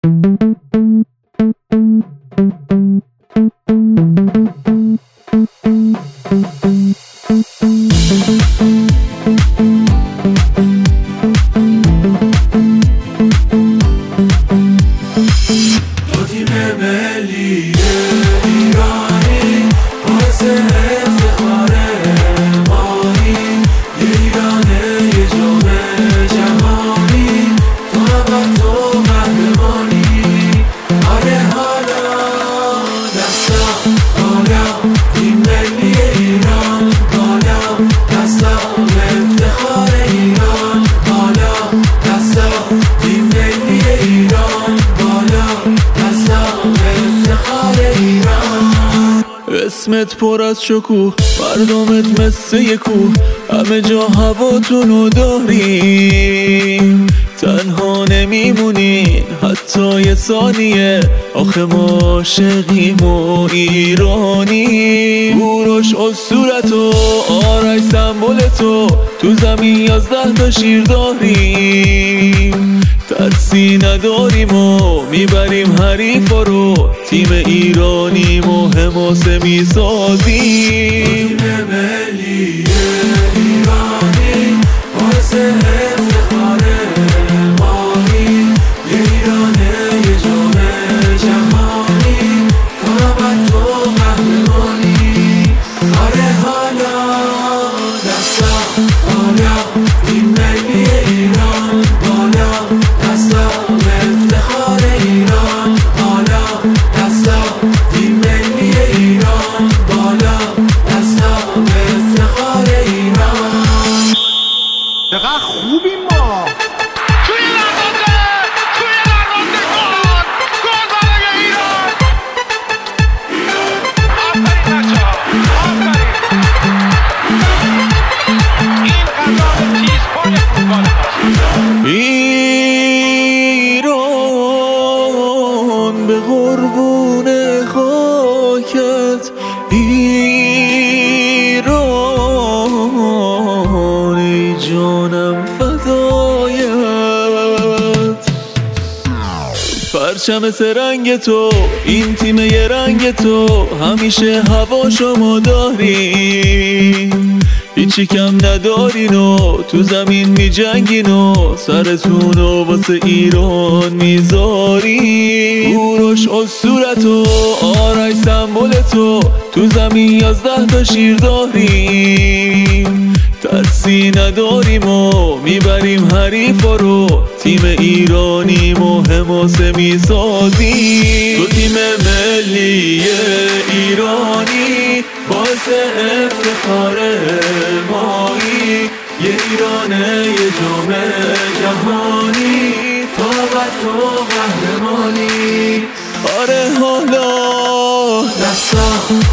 تو تیم ملی ایرانی باعث افتخار مایی، یه ایرانه یه جام جهانی، تو هم تو قهرمانی. آره حالا دستا بالا، تیم ملی ایران بالا، دستا افتخار ایران بالا، دستا تیم ملی ایران بالا، دستا افتخار ایران. اسمت پر از شکوه، مردمت مثل یه کوه، همه جا هواتونو داریم، تنها نمیمونین حتی یه ثانیه، آخه ما عاشقیم و ایرانی. کوروش اسطورتو، آرش سمبولتو، تو زمین 11 تا شیر داریم، ترسی نداریم و میبریم حریفا رو، تیم ایرانی و حماسه میسازیم. تیم ملی ایرانی باعث افتخار مایی، یه ایرانه یه جام جهانی، تو هم تو قهرمانی. آره حالا دستا بالا، تیم ملی ایران بالا، دستا افتخار ایران بالا، دستا تیم ملی ایران بالا، دستا افتخار ایران. چقدر خوبیم ما. توی دروازه گل برای ایران. آفرین بچه‌ها، آفرین. این قضا چیزهای فوتبال ماست. ایران به قربون خاکت، ایران ای جانم فدایت، پرچم سرنگ تو، این تیم یه رنگ تو، همیشه هوا شما داریم، هیچی کم ندارین و تو زمین می جنگین و سرتون و واسه ایران میذارین. کوروش اسطورتو، آرش سمبولتو، تو زمین 11 تا شیر داریم، ترسی نداریم و میبریم حریفا رو، تیم ایرانی و حماسه میسازیم. تو تیم ملی ایرانی باعث افتخار مایی، یه ایرانه یه جام جهانی، تو هم تو قهرمانی. آره حالا دستا